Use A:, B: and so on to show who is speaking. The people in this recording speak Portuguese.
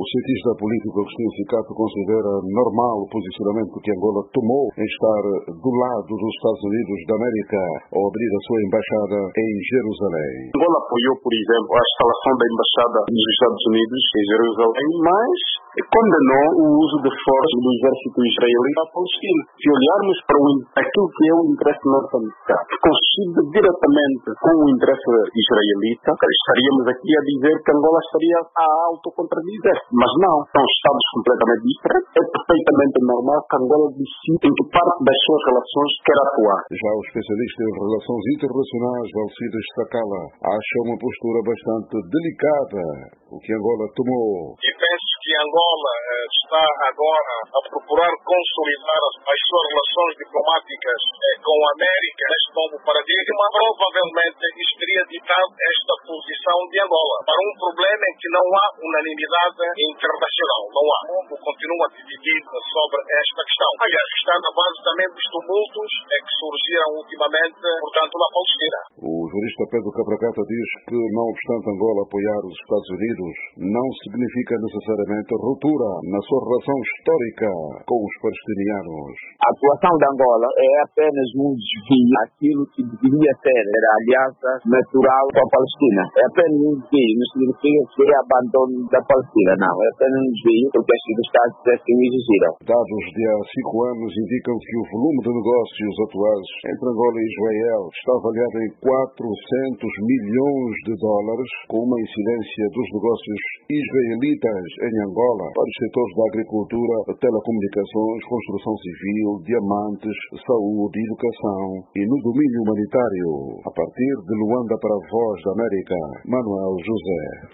A: O cientista político Agostinho Ficato considera normal o posicionamento que Angola tomou em estar do lado dos Estados Unidos da América ao abrir a sua embaixada em Jerusalém.
B: Angola apoiou, por exemplo, a instalação da embaixada dos Estados Unidos em Jerusalém, mas condenou o uso de força do exército israelita à Palestina. Se olharmos para aquilo que é o interesse norte-americano, que coincide diretamente com o interesse israelita, estaríamos aqui a dizer que Angola estaria a autocontradizer. Mas não, são estados completamente diferentes. É perfeitamente normal que Angola decida em que parte das suas relações quer atuar.
A: Já o especialista em relações internacionais, Alcides Sacala, acha uma postura bastante delicada o que Angola tomou.
C: E penso que Angola está agora a procurar consolidar as suas relações diplomáticas com a América neste novo paradigma. Provavelmente isso teria ditado esta posição de Angola para um problema em que não há unanimidade internacional. Não há. O mundo continua dividido sobre esta questão. Aliás, está na base também dos tumultos que surgiram ultimamente, portanto, na Palestina.
A: O jurista Pedro Cabracata diz que, não obstante Angola apoiar os Estados Unidos, não significa necessariamente ruptura na sua relação histórica com os palestinianos.
D: A atuação de Angola é apenas um desvio daquilo que deveria ser a aliança natural com a Palestina. É apenas um desvio, não significa que é abandono da Palestina, não. É apenas um desvio porque estes Estados assim exigiram.
A: Dados de há 5 anos indicam que o volume de negócios atuais entre Angola e Israel está avaliado em 400 milhões de dólares, com uma incidência dos negócios israelitas em Angola para os setores da agricultura, telecomunicações, construção civil, diamantes, saúde, educação e no domínio humanitário. A partir de Luanda para a Voz da América, Manuel José.